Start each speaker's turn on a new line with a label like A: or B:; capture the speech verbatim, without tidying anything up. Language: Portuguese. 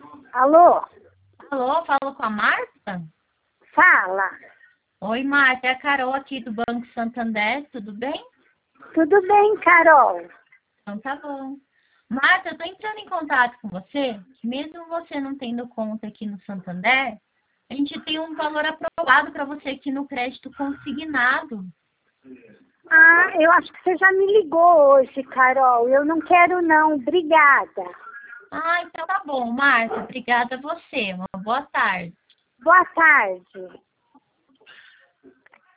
A: Alô?
B: Alô, falo com a Marta?
A: Fala.
B: Oi, Marta, é a Carol aqui do Banco Santander, tudo bem?
A: Tudo bem, Carol?
B: Então tá bom. Marta, eu tô entrando em contato com você, que mesmo você não tendo conta aqui no Santander, a gente tem um valor aprovado para você aqui no crédito consignado.
A: Ah, eu acho que você já me ligou hoje, Carol. Eu não quero não, obrigada.
B: Ah, então tá bom, Marta, obrigada a você, uma boa tarde.
A: Boa tarde.